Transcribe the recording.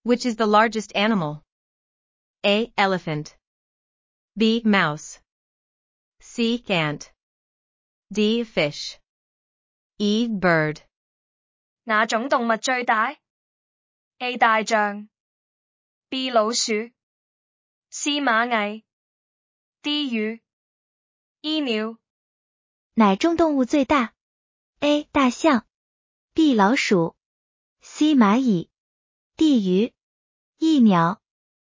Which is the largest animal? A. Elephant. B. Mouse. C. Ant. D. Fish. E. Bird. 哪種動物最大？ A. 大象 B. 老鼠 C. 螞蟻 D. 魚 E. 鳥。 哪种动物最大？ A. 大象 B. 老鼠 C. 蚂蚁 D. 鱼 E. 鸟。